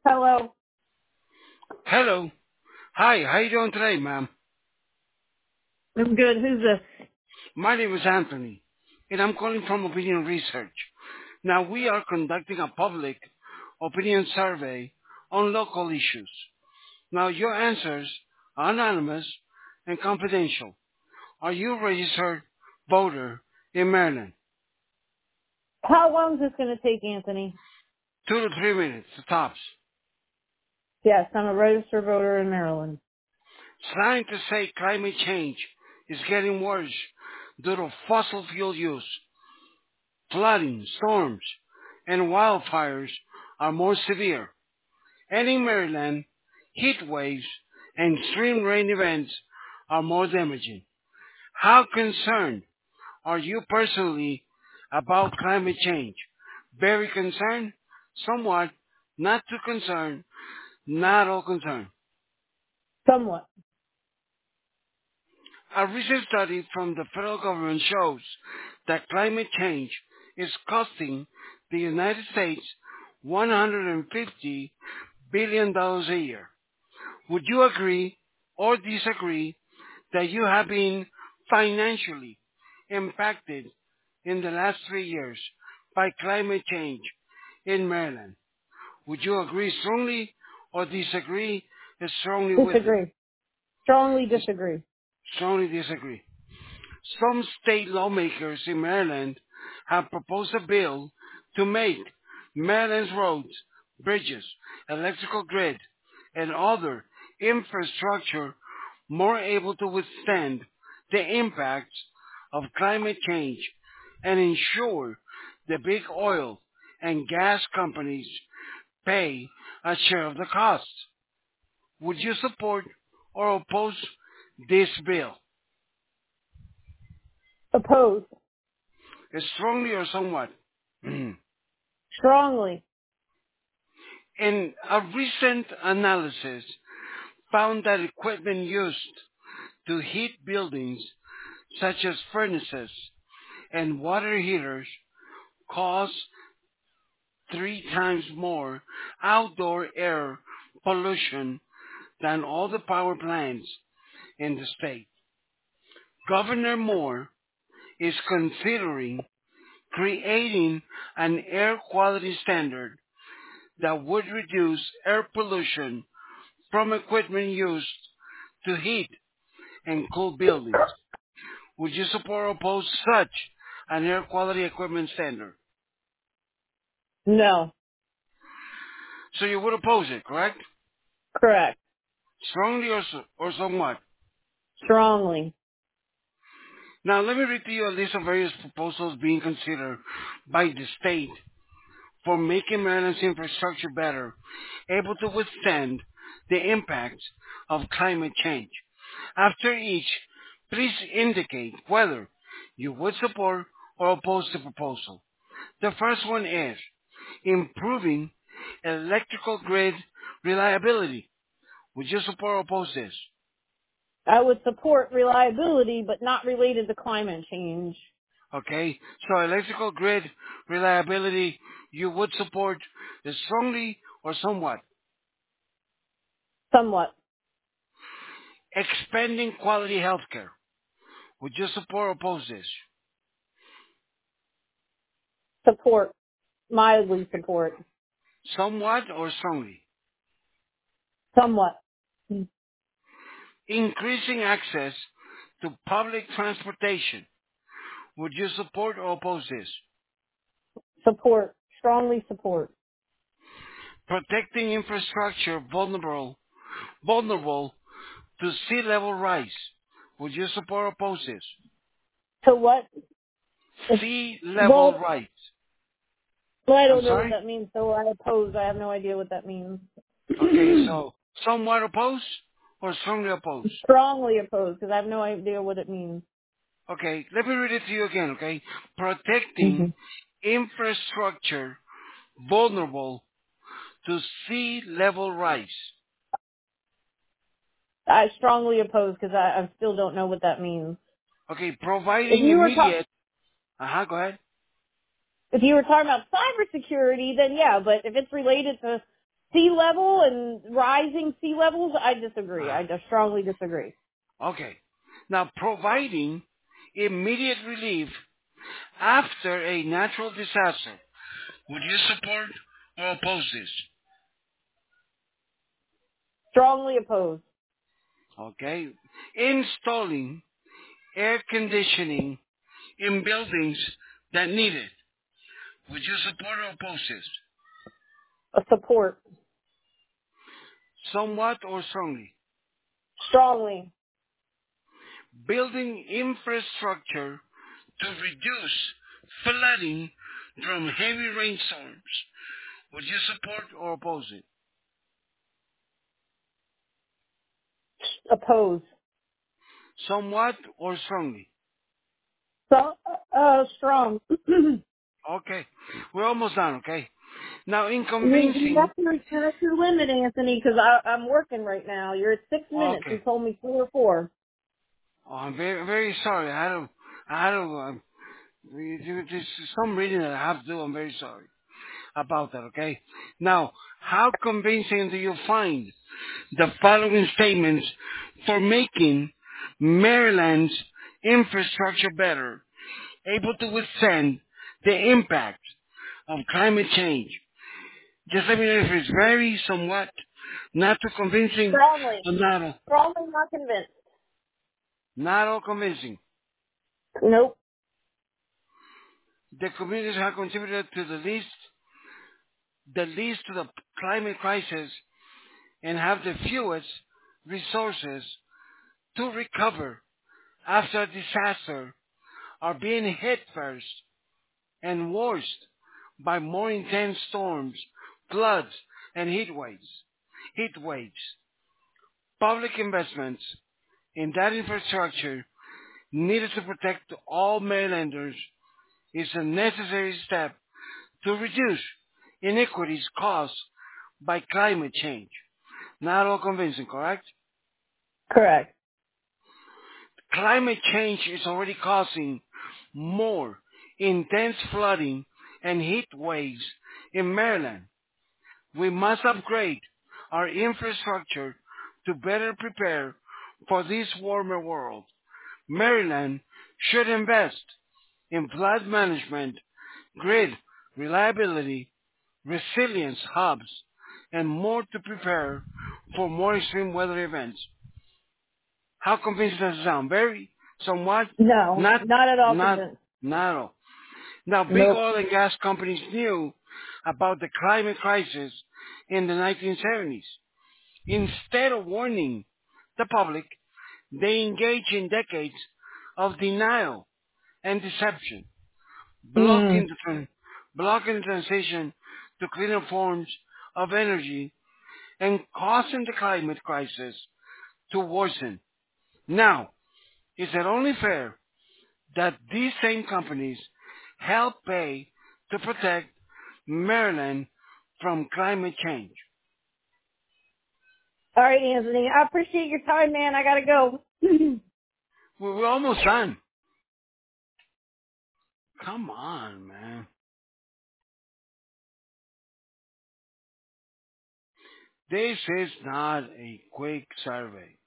Hello. Hello. Hi, how you doing today, ma'am? I'm good. Who's this? My name is Anthony, and I'm calling from Opinion Research. Now, we are conducting a public opinion survey on local issues. Now, your answers are anonymous and confidential. Are you a registered voter in Maryland? How long is this going to take, Anthony? 2 to 3 minutes, the tops. Yes, I'm a registered voter in Maryland. Scientists say climate change is getting worse due to fossil fuel use. Flooding, storms, and wildfires are more severe. And in Maryland, heat waves and extreme rain events are more damaging. How concerned are you personally about climate change? Very concerned? Somewhat. Not too concerned? Not all concerned. Somewhat. A recent study from the federal government shows that climate change is costing the United States $150 billion a year. Would you agree or disagree that you have been financially impacted in the last 3 years by climate change in Maryland? Would you agree strongly or disagree strongly with it? Disagree. Strongly disagree. Strongly disagree. Some state lawmakers in Maryland have proposed a bill to make Maryland's roads, bridges, electrical grid, and other infrastructure more able to withstand the impacts of climate change and ensure the big oil and gas companies pay a share of the cost. Would you support or oppose this bill? Oppose. Strongly or somewhat? Strongly. In a recent analysis found that equipment used to heat buildings such as furnaces and water heaters cause 3 times more outdoor air pollution than all the power plants in the state. Governor Moore is considering creating an air quality standard that would reduce air pollution from equipment used to heat and cool buildings. Would you support or oppose such an air quality equipment standard? No. So you would oppose it, correct? Correct. Strongly or somewhat? Strongly. Now let me read to you a list of various proposals being considered by the state for making Maryland's infrastructure better, able to withstand the impacts of climate change. After each, please indicate whether you would support or oppose the proposal. The first one is improving electrical grid reliability. Would you support or oppose this? I would support reliability, but not related to climate change. Okay, so electrical grid reliability you would support strongly or somewhat. Somewhat. Expanding quality healthcare. Would you support or oppose this? Support. Mildly support. Somewhat or strongly? Somewhat. Increasing access to public transportation. Would you support or oppose this? Support. Strongly support. Protecting infrastructure vulnerable to sea level rise. Would you support or oppose this? To what? Sea level Well, rise. I I'm don't know what sorry? that means, so I oppose. I have no idea what that means. Okay, so somewhat opposed or strongly opposed? Strongly opposed, because I have no idea what it means. Okay, let me read it to you again, okay? hmm Protecting infrastructure vulnerable to sea level rise. I strongly oppose, because I still don't know what that means. Okay, If providing you were talk- immediate... Go ahead. if you were talking about cybersecurity, then yeah, but if it's related to sea level and rising sea levels, I disagree. I just strongly disagree. Okay. Now, providing immediate relief after a natural disaster, would you support or oppose this? Strongly opposed. Okay. Installing air conditioning in buildings that need it. Would you support or oppose this? A support. Somewhat or strongly? Strongly. Building infrastructure to reduce flooding from heavy rainstorms. Would you support or oppose it? Oppose. Somewhat or strongly? So, strong. Okay. We're almost done, okay? Now, in convincing... That's your limit, Anthony, because I'm working right now. You're at 6 minutes. You Okay. told me 4 or 4. Oh, I'm very, very sorry. There's some reading that I have to do. I'm very sorry about that, okay? Now, how convincing do you find the following statements for making Maryland's infrastructure better, able to withstand the impact of climate change? Just let me know if it's very, somewhat, not too convincing, Strongly. or not all, Strongly not convinced. not all convincing. Nope. The communities have contributed to the least to the climate crisis and have the fewest resources to recover after a disaster are being hit first and worst by more intense storms, floods, and heat waves. Heat waves. Public investments in that infrastructure needed to protect all Marylanders is a necessary step to reduce inequities caused by climate change. Not all convincing, correct? Correct. Climate change is already causing more intense flooding and heat waves in Maryland. We must upgrade our infrastructure to better prepare for this warmer world. Maryland should invest in flood management, grid reliability, resilience hubs, and more to prepare for more extreme weather events. How convincing does it sound? Very, somewhat, No. not, Not at all not, convinced. not at all. Now, big Nope. oil and gas companies knew about the climate crisis in the 1970s. Instead of warning the public, they engaged in decades of denial and deception, Mm. blocking the transition to cleaner forms of energy and causing the climate crisis to worsen. Now, is it only fair that these same companies help pay to protect Maryland from climate change? All right, Anthony. I appreciate your time, man. I gotta go. We're almost done. Come on, man. This is not a quick survey.